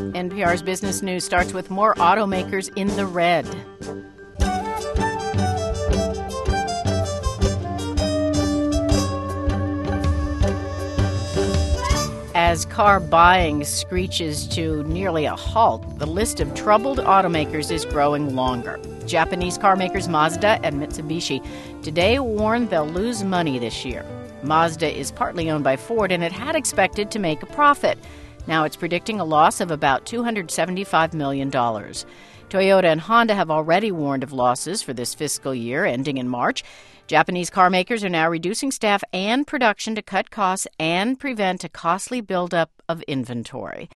NPR's Business News starts with more automakers in the red. As car buying screeches to nearly a halt, the list of troubled automakers is growing longer. Japanese car makers Mazda and Mitsubishi today warn they'll lose money this year. Mazda is partly owned by Ford, and it had expected to make a profit. Now it's predicting a loss of about $275 million. Toyota and Honda have already warned of losses for this fiscal year ending in March. Japanese car makers are now reducing staff and production to cut costs and prevent a costly buildup of inventory.